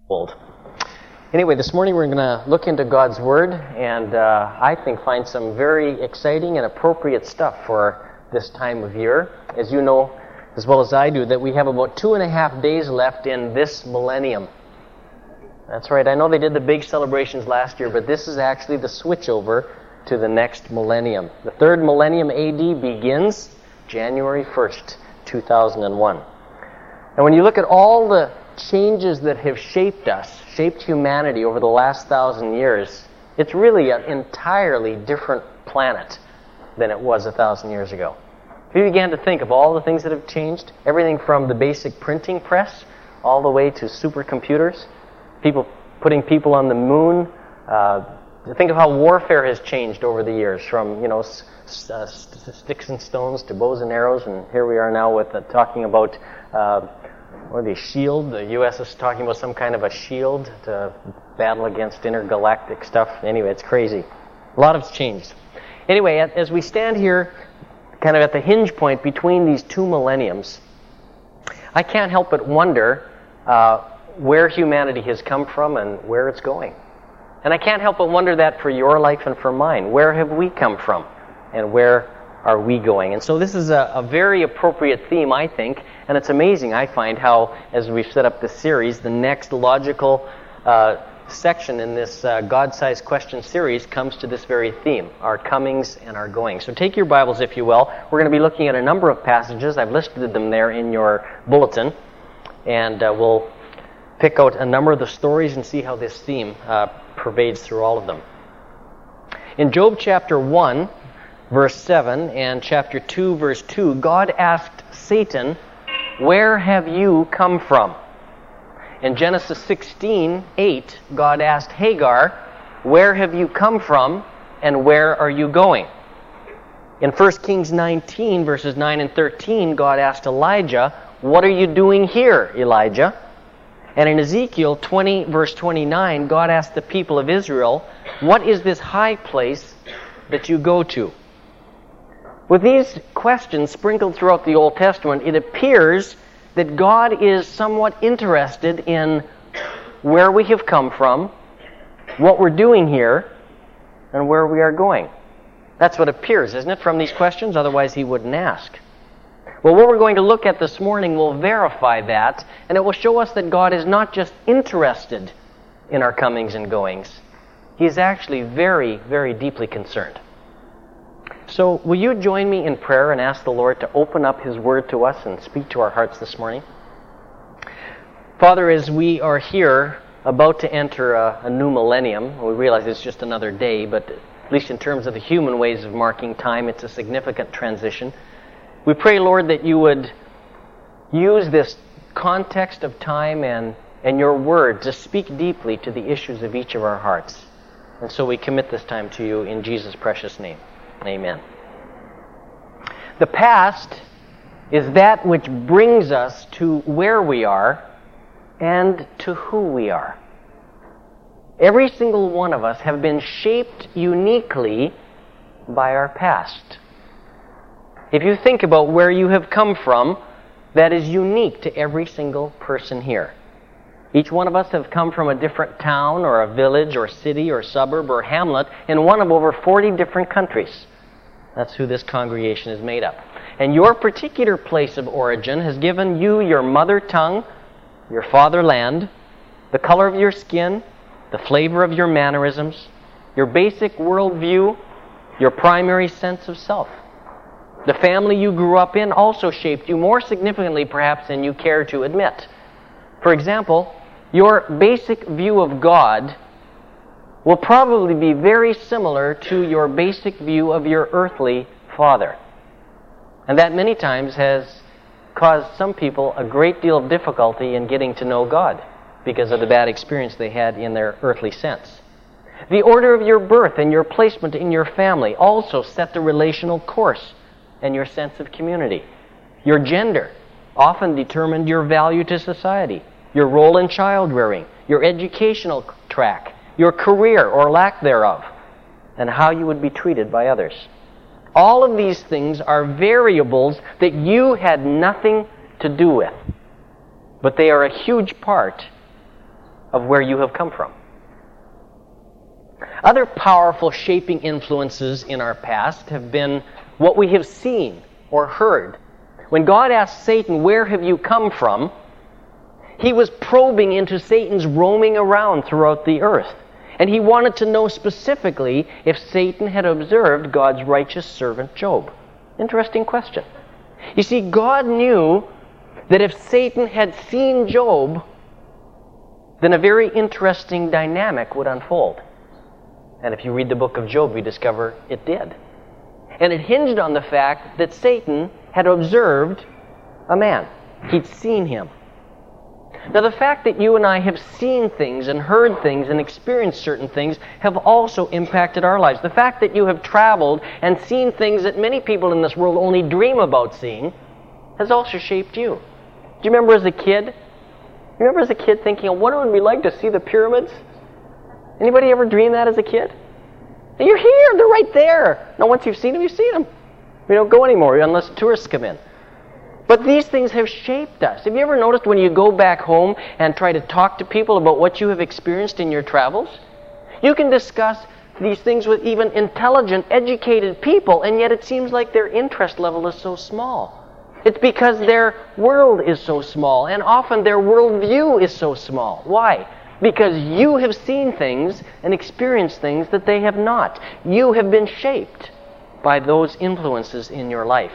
old. Anyway, this morning we're going to look into God's Word and I think find some very exciting and appropriate stuff for this time of year. As you know, as well as I do, that we have about 2.5 days left in this millennium. That's right, I know they did the big celebrations last year, but this is actually the switchover to the next millennium. The third millennium AD begins January 1st, 2001. And when you look at all the changes that have shaped us, shaped humanity over the last 1,000 years, it's really an entirely different planet than it was 1,000 years ago. If you began to think of all the things that have changed, everything from the basic printing press all the way to supercomputers, putting people on the moon, think of how warfare has changed over the years from, sticks and stones to bows and arrows, and here we are now with talking about the shield. The U.S. is talking about some kind of a shield to battle against intergalactic stuff. Anyway, it's crazy. A lot has changed. Anyway, as we stand here kind of at the hinge point between these two millenniums, I can't help but wonder where humanity has come from and where it's going. And I can't help but wonder that for your life and for mine. Where have we come from and where are we going? And so this is a very appropriate theme, I think, and it's amazing, I find, how, as we've set up this series, the next logical section in this God-sized question series comes to this very theme, our comings and our goings. So take your Bibles, if you will. We're going to be looking at a number of passages. I've listed them there in your bulletin, and we'll pick out a number of the stories and see how this theme pervades through all of them. In Job chapter 1, verse 7, and chapter 2, verse 2, God asked Satan, "Where have you come from?" In Genesis 16:8, God asked Hagar, "Where have you come from, and where are you going?" In 1 Kings 19, verses 9 and 13, God asked Elijah, "What are you doing here, Elijah?" And in Ezekiel 20, verse 29, God asked the people of Israel, "What is this high place that you go to?" With these questions sprinkled throughout the Old Testament, it appears that God is somewhat interested in where we have come from, what we're doing here, and where we are going. That's what appears, isn't it, from these questions? Otherwise, He wouldn't ask. Well, what we're going to look at this morning will verify that, and it will show us that God is not just interested in our comings and goings. He is actually very, very deeply concerned. So, will you join me in prayer and ask the Lord to open up His Word to us and speak to our hearts this morning? Father, as we are here about to enter a new millennium, we realize it's just another day, but at least in terms of the human ways of marking time, it's a significant transition. We pray, Lord, that you would use this context of time and your Word to speak deeply to the issues of each of our hearts. And so we commit this time to you in Jesus' precious name. Amen. The past is that which brings us to where we are and to who we are. Every single one of us have been shaped uniquely by our past. If you think about where you have come from, that is unique to every single person here. Each one of us have come from a different town or a village or city or suburb or hamlet in one of over 40 different countries. That's who this congregation is made up. And your particular place of origin has given you your mother tongue, your fatherland, the color of your skin, the flavor of your mannerisms, your basic worldview, your primary sense of self. The family you grew up in also shaped you more significantly, perhaps, than you care to admit. For example, your basic view of God will probably be very similar to your basic view of your earthly father. And that many times has caused some people a great deal of difficulty in getting to know God because of the bad experience they had in their earthly sense. The order of your birth and your placement in your family also set the relational course and your sense of community. Your gender often determined your value to society, your role in child rearing, your educational track, your career or lack thereof, and how you would be treated by others. All of these things are variables that you had nothing to do with, but they are a huge part of where you have come from. Other powerful shaping influences in our past have been what we have seen or heard. When God asked Satan, "Where have you come from?" he was probing into Satan's roaming around throughout the earth. And he wanted to know specifically if Satan had observed God's righteous servant Job. Interesting question. You see, God knew that if Satan had seen Job, then a very interesting dynamic would unfold. And if you read the book of Job, you discover it did. And it hinged on the fact that Satan had observed a man. He'd seen him. Now, the fact that you and I have seen things and heard things and experienced certain things have also impacted our lives. The fact that you have traveled and seen things that many people in this world only dream about seeing has also shaped you. Do you remember as a kid? You remember as a kid thinking, what it would be like to see the pyramids? Anybody ever dream that as a kid? You're here, they're right there. Now, once you've seen them, you've seen them. We don't go anymore unless tourists come in. But these things have shaped us. Have you ever noticed when you go back home and try to talk to people about what you have experienced in your travels? You can discuss these things with even intelligent, educated people, and yet it seems like their interest level is so small. It's because their world is so small, and often their worldview is so small. Why? Because you have seen things and experienced things that they have not. You have been shaped by those influences in your life.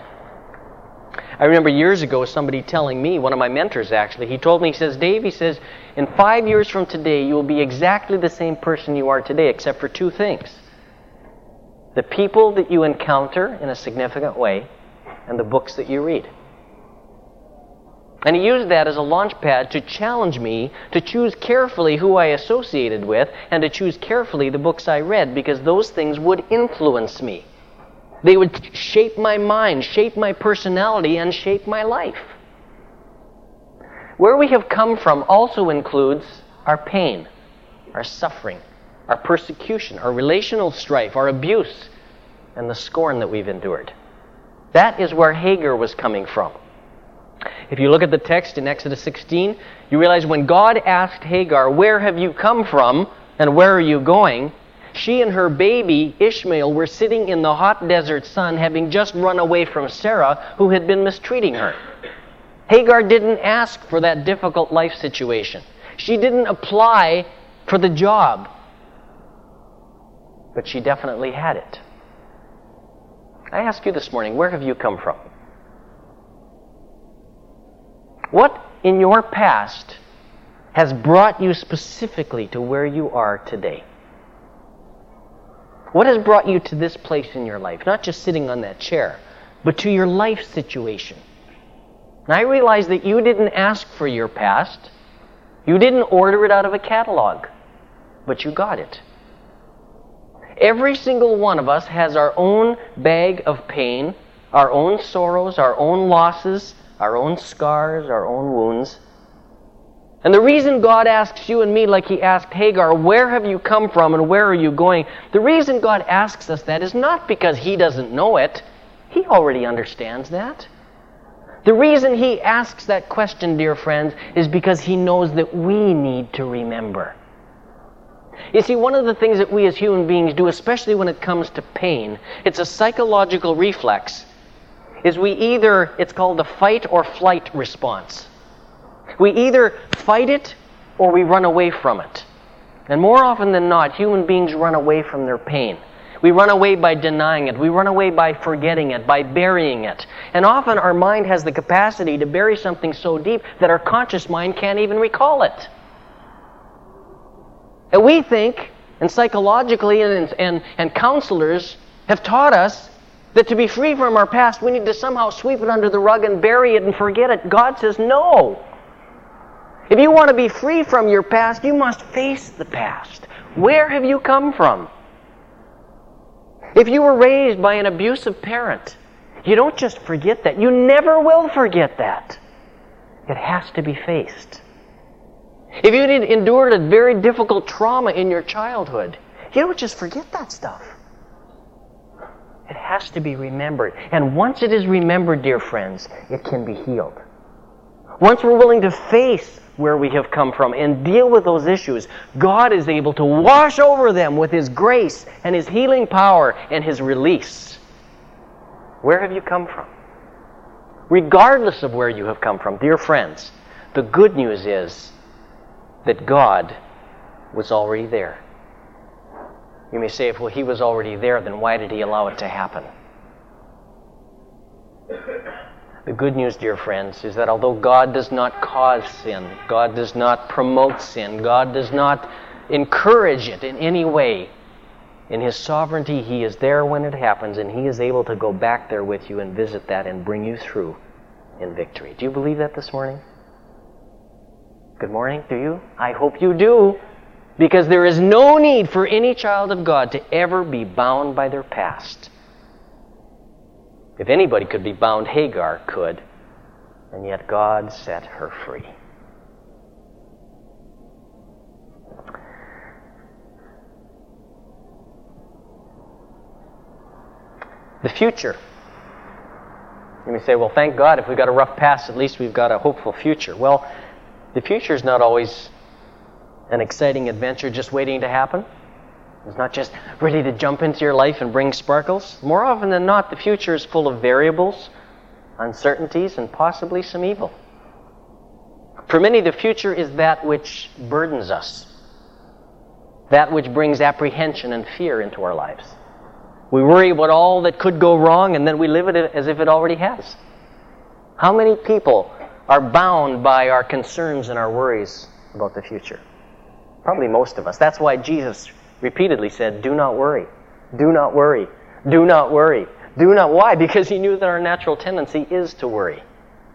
I remember years ago somebody telling me, one of my mentors actually, he told me, he says, "Dave," he says, "in 5 years from today, you will be exactly the same person you are today, except for two things. The people that you encounter in a significant way, and the books that you read." And he used that as a launch pad to challenge me to choose carefully who I associated with and to choose carefully the books I read, because those things would influence me. They would shape my mind, shape my personality, and shape my life. Where we have come from also includes our pain, our suffering, our persecution, our relational strife, our abuse, and the scorn that we've endured. That is where Hagar was coming from. If you look at the text in Exodus 16, you realize when God asked Hagar, "Where have you come from and where are you going?" she and her baby Ishmael were sitting in the hot desert sun, having just run away from Sarah, who had been mistreating her. Hagar didn't ask for that difficult life situation. She didn't apply for the job. But she definitely had it. I ask you this morning, where have you come from? What in your past has brought you specifically to where you are today? What has brought you to this place in your life? Not just sitting on that chair, but to your life situation. And I realize that you didn't ask for your past. You didn't order it out of a catalog, but you got it. Every single one of us has our own bag of pain, our own sorrows, our own losses, our own scars, our own wounds. And the reason God asks you and me, like He asked Hagar, "Where have you come from and where are you going?" The reason God asks us that is not because He doesn't know it. He already understands that. The reason He asks that question, dear friends, is because He knows that we need to remember. You see, one of the things that we as human beings do, especially when it comes to pain, it's a psychological reflex, is it's called the fight or flight response. We either fight it or we run away from it. And more often than not, human beings run away from their pain. We run away by denying it. We run away by forgetting it, by burying it. And often our mind has the capacity to bury something so deep that our conscious mind can't even recall it. And we think, and psychologically and counselors have taught us that to be free from our past, we need to somehow sweep it under the rug and bury it and forget it. God says no. If you want to be free from your past, you must face the past. Where have you come from? If you were raised by an abusive parent, you don't just forget that. You never will forget that. It has to be faced. If you endured a very difficult trauma in your childhood, you don't just forget that stuff. It has to be remembered. And once it is remembered, dear friends, it can be healed. once we're willing to face where we have come from and deal with those issues, God is able to wash over them with His grace and His healing power and His release. Where have you come from? Regardless of where you have come from, dear friends, the good news is that God was already there. You may say, if He was already there, then why did He allow it to happen? The good news, dear friends, is that although God does not cause sin, God does not promote sin, God does not encourage it in any way, in His sovereignty, He is there when it happens, and He is able to go back there with you and visit that and bring you through in victory. Do you believe that this morning? Good morning, do you? I hope you do, because there is no need for any child of God to ever be bound by their past. If anybody could be bound, Hagar could, and yet God set her free. The future. You may say, well, thank God, if we've got a rough past, at least we've got a hopeful future. Well, the future is not always an exciting adventure just waiting to happen. It's not just ready to jump into your life and bring sparkles. More often than not, the future is full of variables, uncertainties, and possibly some evil. For many, the future is that which burdens us, that which brings apprehension and fear into our lives. We worry about all that could go wrong, and then we live it as if it already has. How many people are bound by our concerns and our worries about the future? Probably most of us. That's why Jesus repeatedly said, do not worry, do not worry, do not worry, do not. Why? Because He knew that our natural tendency is to worry.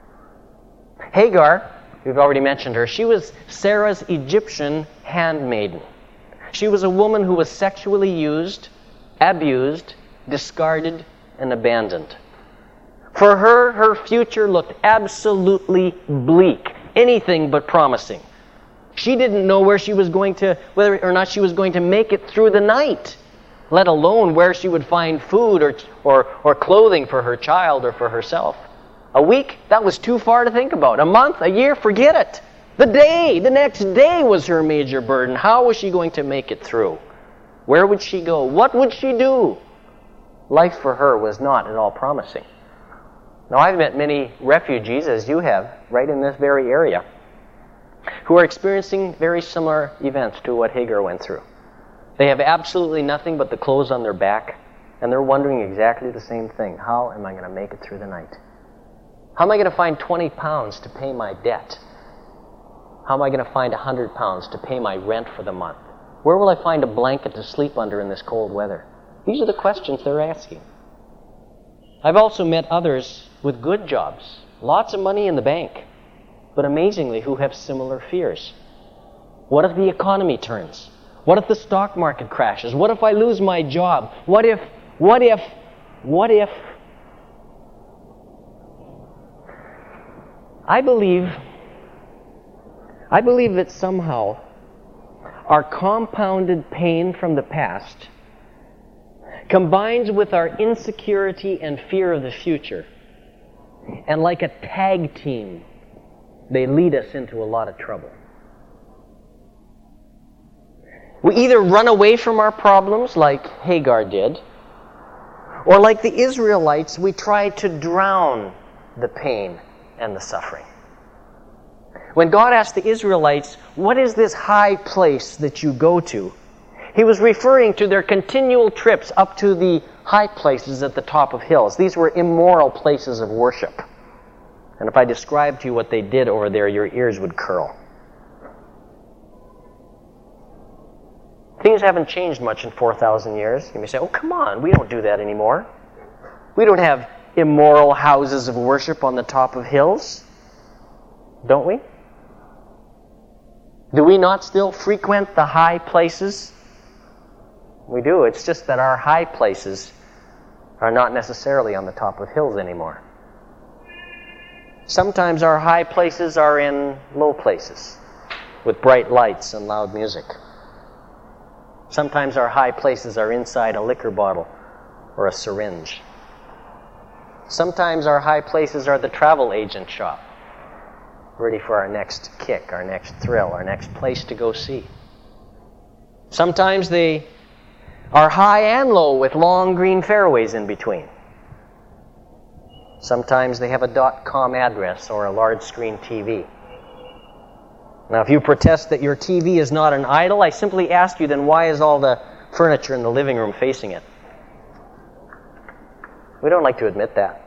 Hagar, we've already mentioned her, she was Sarah's Egyptian handmaiden. She was a woman who was sexually used, abused, discarded, and abandoned. For her, her future looked absolutely bleak, anything but promising. She didn't know where she was going to, whether or not she was going to make it through the night, let alone where she would find food or clothing for her child or for herself. A week, that was too far to think about. A month, a year, forget it. The next day was her major burden. How was she going to make it through? Where would she go? What would she do? Life for her was not at all promising. Now, I've met many refugees, as you have, right in this very area, who are experiencing very similar events to what Hagar went through. They have absolutely nothing but the clothes on their back, and they're wondering exactly the same thing. How am I going to make it through the night? How am I going to find 20 pounds to pay my debt? How am I going to find 100 pounds to pay my rent for the month? Where will I find a blanket to sleep under in this cold weather? These are the questions they're asking. I've also met others with good jobs, lots of money in the bank, but amazingly who have similar fears. What if the economy turns? What if the stock market crashes? What if I lose my job? What if? I believe that somehow our compounded pain from the past combines with our insecurity and fear of the future. And like a tag team, they lead us into a lot of trouble. We either run away from our problems like Hagar did, or like the Israelites, we try to drown the pain and the suffering. When God asked the Israelites, what is this high place that you go to? He was referring to their continual trips up to the high places at the top of hills. These were immoral places of worship. And if I described to you what they did over there, your ears would curl. Things haven't changed much in 4,000 years. You may say, oh, come on, we don't do that anymore. We don't have immoral houses of worship on the top of hills. Don't we? Do we not still frequent the high places? We do. It's just that our high places are not necessarily on the top of hills anymore. Sometimes our high places are in low places with bright lights and loud music. Sometimes our high places are inside a liquor bottle or a syringe. Sometimes our high places are the travel agent shop. ready for our next kick, our next thrill, our next place to go see. Sometimes they are high and low with long green fairways in between. Sometimes they have a .com address or a large screen TV. Now, if you protest that your TV is not an idol, I simply ask you, then why is all the furniture in the living room facing it? We don't like to admit that.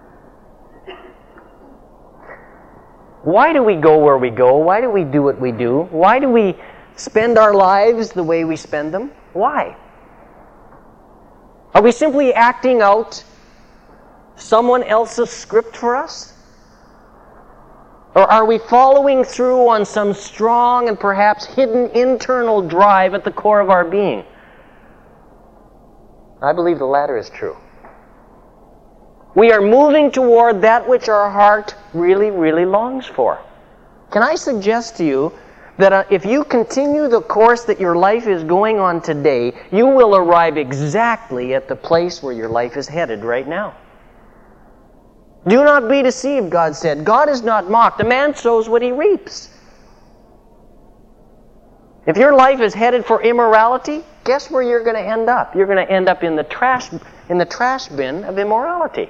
Why do we go where we go? Why do we do what we do? Why do we spend our lives the way we spend them? Why? Are we simply acting out someone else's script for us? Or are we following through on some strong and perhaps hidden internal drive at the core of our being? I believe the latter is true. We are moving toward that which our heart really, really longs for. Can I suggest to you that if you continue the course that your life is going on today, you will arrive exactly at the place where your life is headed right now? Do not be deceived, God said. God is not mocked. A man sows what he reaps. If your life is headed for immorality, guess where you're going to end up? You're going to end up in the trash bin of immorality.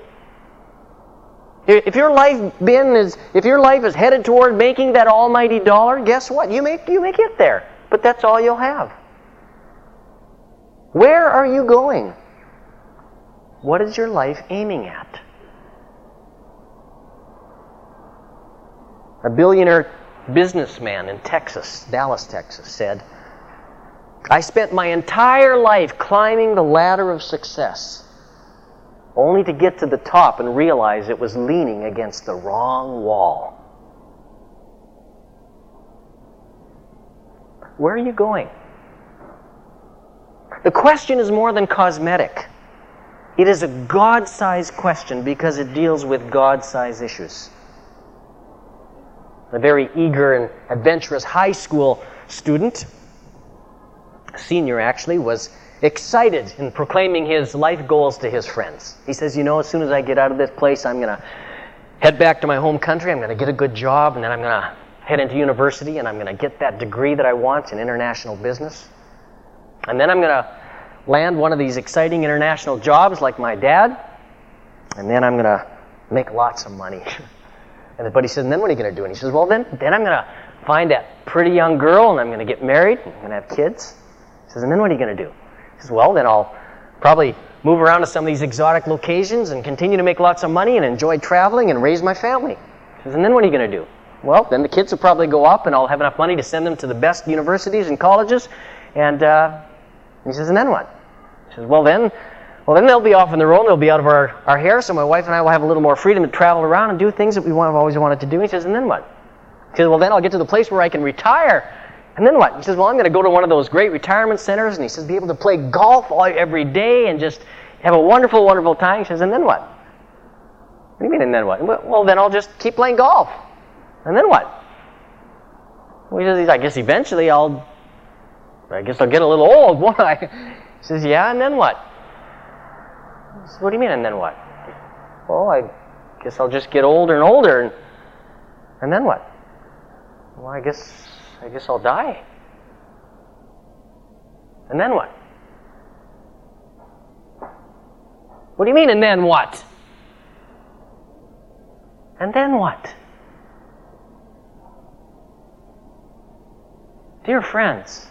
If your life is headed toward making that almighty dollar, guess what? You may get there, but that's all you'll have. Where are you going? What is your life aiming at? A billionaire businessman in Texas, Dallas, Texas, said, "I spent my entire life climbing the ladder of success, only to get to the top and realize it was leaning against the wrong wall." Where are you going? The question is more than cosmetic. It is a God-sized question because it deals with God-sized issues. A very eager and adventurous high school student, a senior actually, was excited in proclaiming his life goals to his friends. He says, as soon as I get out of this place, I'm going to head back to my home country, I'm going to get a good job, and then I'm going to head into university, and I'm going to get that degree that I want in international business. And then I'm going to land one of these exciting international jobs like my dad, and then I'm going to make lots of money. But he says, and then what are you going to do? And he says, well, then I'm going to find that pretty young girl, and I'm going to get married, and I'm going to have kids. He says, and then what are you going to do? He says, well, then I'll probably move around to some of these exotic locations and continue to make lots of money and enjoy traveling and raise my family. He says, and then what are you going to do? Well, then the kids will probably go up, and I'll have enough money to send them to the best universities and colleges. And he says, and then what? He says, well, then they'll be off on their own. They'll be out of our hair, so my wife and I will have a little more freedom to travel around and do things that we have always wanted to do. He says, and then what? He says, well, then I'll get to the place where I can retire. And then what? He says, well, I'm going to go to one of those great retirement centers, and he says, be able to play golf every day and just have a wonderful, wonderful time. He says, and then what? What do you mean, and then what? Well, then I'll just keep playing golf. And then what? Well, he says, I guess eventually I'll get a little old, won't I? He says, yeah, and then what? He says, what do you mean, and then what? Well, I guess I'll just get older and older, and then what? Well, I guess I'll die. And then what? What do you mean, and then what? And then what? Dear friends,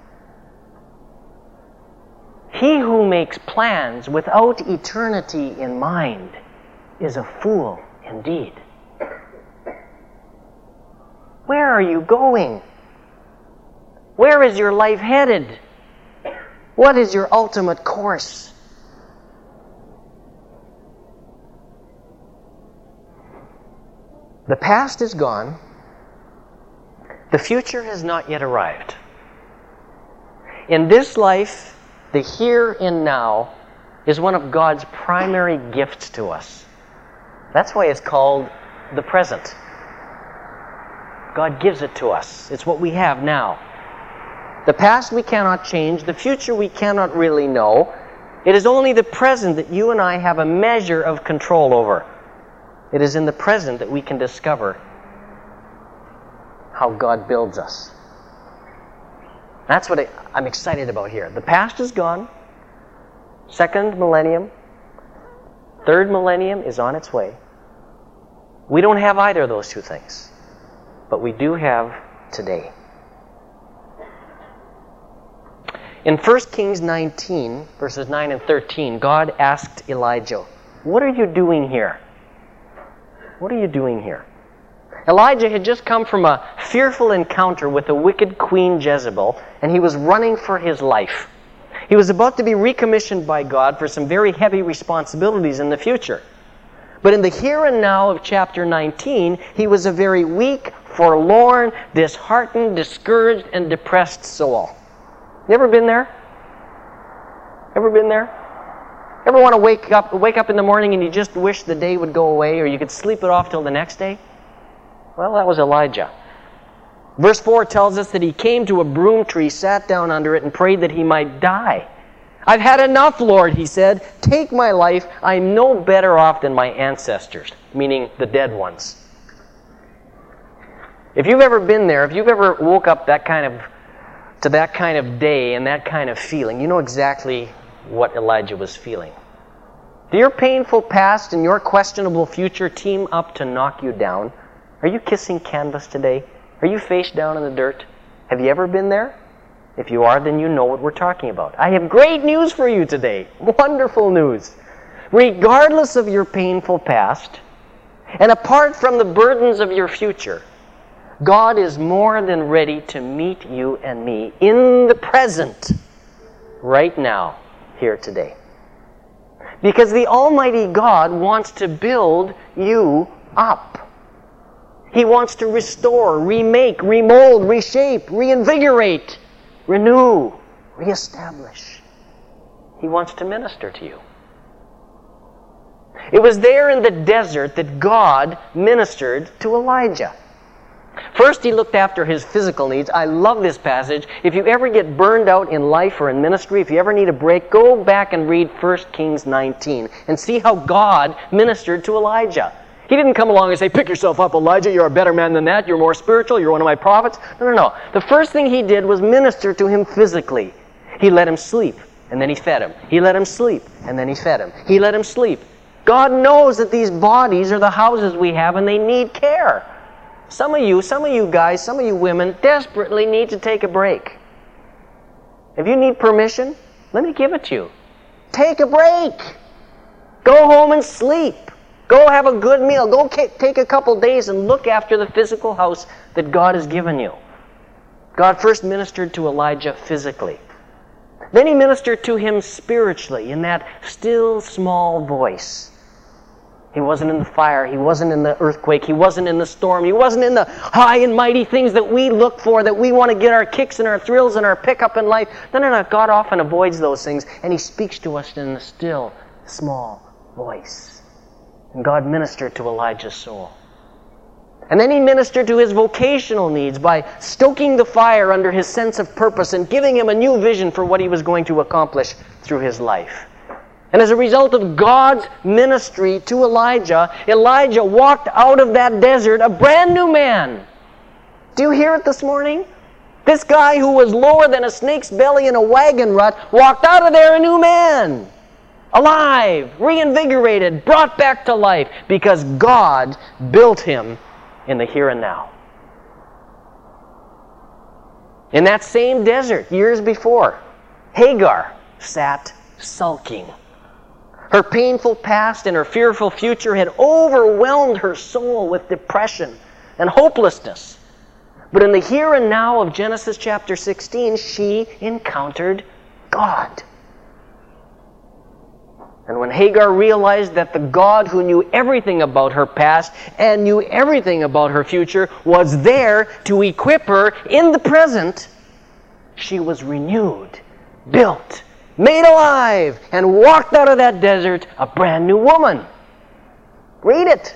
he who makes plans without eternity in mind is a fool indeed. Where are you going? Where is your life headed? What is your ultimate course? The past is gone. The future has not yet arrived. In this life, the here and now is one of God's primary gifts to us. That's why it's called the present. God gives it to us. It's what we have now. The past we cannot change. The future we cannot really know. It is only the present that you and I have a measure of control over. It is in the present that we can discover how God builds us. That's what I'm excited about here. The past is gone. Second millennium. Third millennium is on its way. We don't have either of those two things. But we do have today. In 1 Kings 19, verses 9 and 13, God asked Elijah, "What are you doing here? What are you doing here?" Elijah had just come from a fearful encounter with a wicked Queen Jezebel, and he was running for his life. He was about to be recommissioned by God for some very heavy responsibilities in the future. But in the here and now of chapter 19, he was a very weak, forlorn, disheartened, discouraged, and depressed soul. You ever been there? Ever been there? Ever want to wake up in the morning and you just wish the day would go away or you could sleep it off till the next day? Well, that was Elijah. Verse 4 tells us that he came to a broom tree, sat down under it, and prayed that he might die. "I've had enough, Lord," he said. "Take my life. I'm no better off than my ancestors," meaning the dead ones. If you've ever been there, if you've ever woke up to that kind of day and that kind of feeling, you know exactly what Elijah was feeling. Do your painful past and your questionable future team up to knock you down? Are you kissing canvas today? Are you face down in the dirt? Have you ever been there? If you are, then you know what we're talking about. I have great news for you today. Wonderful news. Regardless of your painful past, and apart from the burdens of your future, God is more than ready to meet you and me in the present, right now, here today. Because the Almighty God wants to build you up. He wants to restore, remake, remold, reshape, reinvigorate, renew, reestablish. He wants to minister to you. It was there in the desert that God ministered to Elijah. First, he looked after his physical needs. I love this passage. If you ever get burned out in life or in ministry, if you ever need a break, go back and read 1 Kings 19 and see how God ministered to Elijah. He didn't come along and say, "Pick yourself up, Elijah. You're a better man than that. You're more spiritual. You're one of my prophets." No. The first thing he did was minister to him physically. He let him sleep, and then he fed him. He let him sleep, and then he fed him. He let him sleep. God knows that these bodies are the houses we have, and they need care. Some of you guys, some of you women desperately need to take a break. If you need permission, let me give it to you. Take a break. Go home and sleep. Go have a good meal. Go take a couple days and look after the physical house that God has given you. God first ministered to Elijah physically. Then he ministered to him spiritually in that still small voice. He wasn't in the fire. He wasn't in the earthquake. He wasn't in the storm. He wasn't in the high and mighty things that we look for, that we want to get our kicks and our thrills and our pickup in life. No. God often avoids those things, and he speaks to us in a still, small voice. And God ministered to Elijah's soul. And then he ministered to his vocational needs by stoking the fire under his sense of purpose and giving him a new vision for what he was going to accomplish through his life. And as a result of God's ministry to Elijah, Elijah walked out of that desert a brand new man. Do you hear it this morning? This guy who was lower than a snake's belly in a wagon rut walked out of there a new man. Alive, reinvigorated, brought back to life because God built him in the here and now. In that same desert, years before, Hagar sat sulking. Her painful past and her fearful future had overwhelmed her soul with depression and hopelessness. But in the here and now of Genesis chapter 16, she encountered God. And when Hagar realized that the God who knew everything about her past and knew everything about her future was there to equip her in the present, she was renewed, built, made alive, and walked out of that desert a brand new woman. Read it.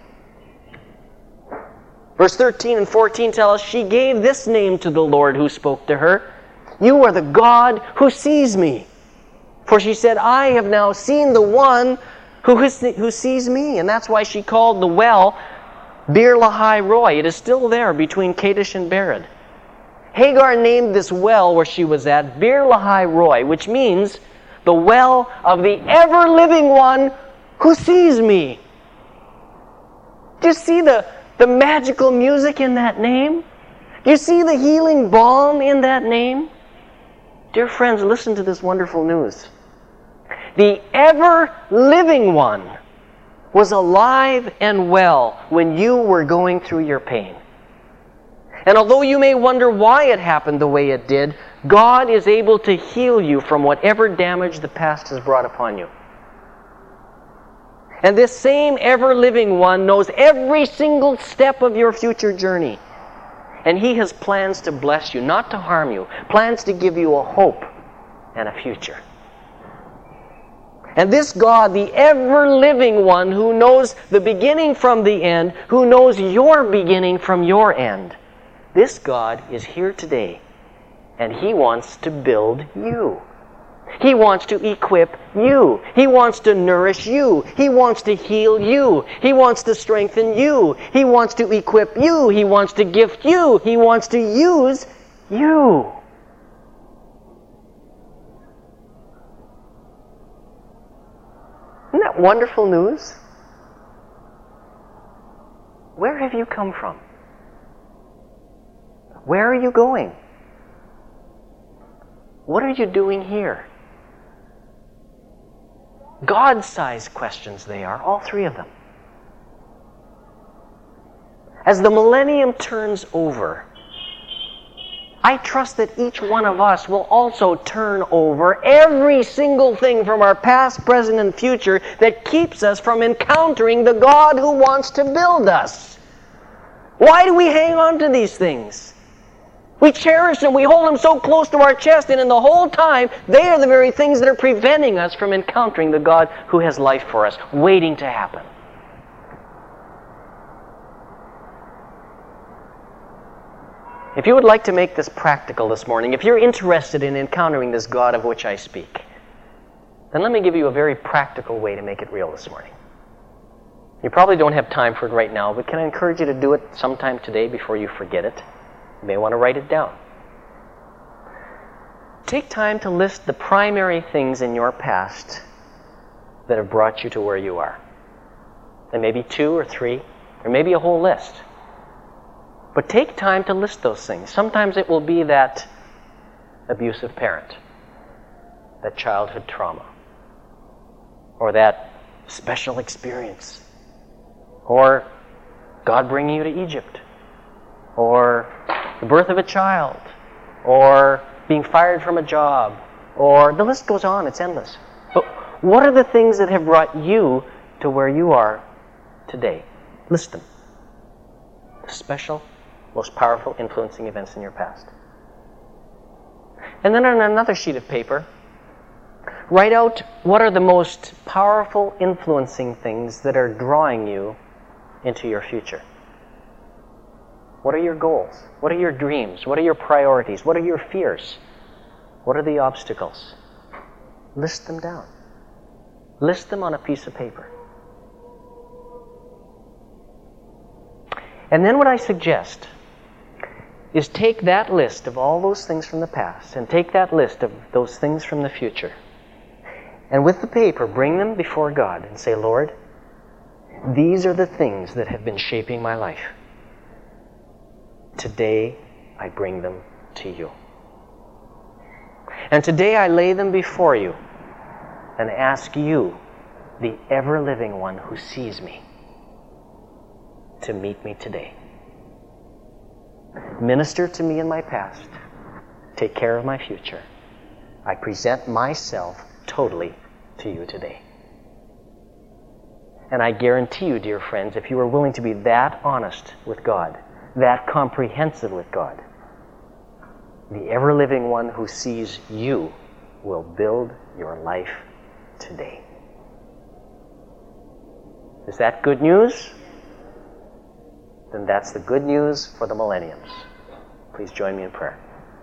Verse 13 and 14 tell us, she gave this name to the Lord who spoke to her. "You are the God who sees me." For she said, "I have now seen the one who sees me." And that's why she called the well Beer Lahai Roi, it is still there between Kadesh and Bered. Hagar named this well where she was at Beer Lahai Roi, which means the well of the ever-living one who sees me. Do you see the magical music in that name? Do you see the healing balm in that name? Dear friends, listen to this wonderful news. The ever-living one was alive and well when you were going through your pain. And although you may wonder why it happened the way it did, God is able to heal you from whatever damage the past has brought upon you. And this same ever-living one knows every single step of your future journey. And He has plans to bless you, not to harm you. Plans to give you a hope and a future. And this God, the ever-living one who knows the beginning from the end, who knows your beginning from your end, this God is here today, and He wants to build you. He wants to equip you. He wants to nourish you. He wants to heal you. He wants to strengthen you. He wants to equip you. He wants to gift you. He wants to use you. Isn't that wonderful news? Where have you come from? Where are you going? What are you doing here? God-sized questions they are, all three of them. As the millennium turns over, I trust that each one of us will also turn over every single thing from our past, present, and future that keeps us from encountering the God who wants to build us. Why do we hang on to these things? We cherish them, we hold them so close to our chest, and in the whole time, they are the very things that are preventing us from encountering the God who has life for us, waiting to happen. If you would like to make this practical this morning, if you're interested in encountering this God of which I speak, then let me give you a very practical way to make it real this morning. You probably don't have time for it right now, but can I encourage you to do it sometime today before you forget it? You may want to write it down. Take time to list the primary things in your past that have brought you to where you are. And maybe 2 or 3, or maybe a whole list. But take time to list those things. Sometimes it will be that abusive parent, that childhood trauma, or that special experience, or God bringing you to Egypt, or the birth of a child, or being fired from a job, or the list goes on, it's endless. But what are the things that have brought you to where you are today? List them. The special, most powerful, influencing events in your past. And then on another sheet of paper, write out what are the most powerful, influencing things that are drawing you into your future. What are your goals? What are your dreams? What are your priorities? What are your fears? What are the obstacles? List them down. List them on a piece of paper. And then what I suggest is take that list of all those things from the past and take that list of those things from the future. And with the paper, bring them before God and say, Lord, these are the things that have been shaping my life. Today, I bring them to you. And today I lay them before you and ask you, the ever-living one who sees me, to meet me today. Minister to me in my past. Take care of my future. I present myself totally to you today. And I guarantee you, dear friends, if you are willing to be that honest with God, that comprehensive with God, the ever-living one who sees you will build your life today. Is that good news? Then that's the good news for the millenniums. Please join me in prayer.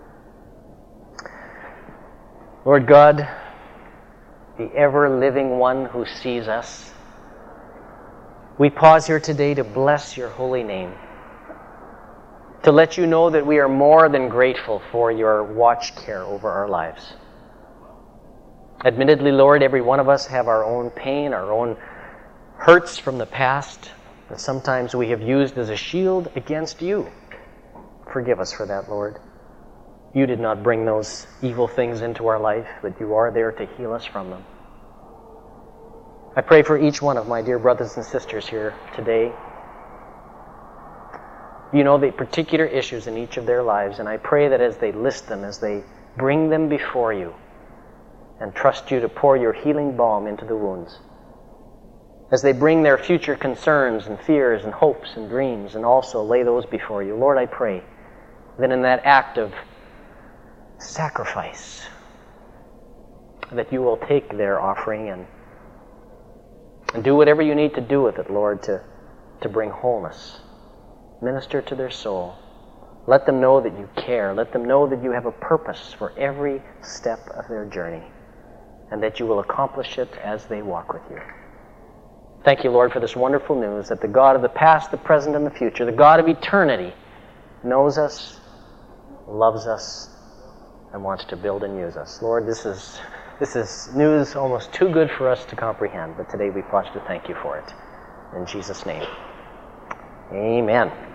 Lord God, the ever-living one who sees us, We pause here today to bless your holy name, to let you know that we are more than grateful for your watch care over our lives. Admittedly, Lord, every one of us have our own pain, our own hurts from the past that sometimes we have used as a shield against you. Forgive us for that, Lord. You did not bring those evil things into our life, but you are there to heal us from them. I pray for each one of my dear brothers and sisters here today. You know the particular issues in each of their lives, and I pray that as they list them, as they bring them before you, and trust you to pour your healing balm into the wounds, as they bring their future concerns and fears and hopes and dreams and also lay those before you, Lord, I pray that in that act of sacrifice, that you will take their offering and do whatever you need to do with it, Lord, to bring wholeness. Minister to their soul. Let them know that you care. Let them know that you have a purpose for every step of their journey, and that you will accomplish it as they walk with you. Thank you, Lord, for this wonderful news that the God of the past, the present, and the future, the God of eternity, knows us, loves us, and wants to build and use us. Lord, this is news almost too good for us to comprehend, but today we pause to thank you for it. In Jesus' name, amen.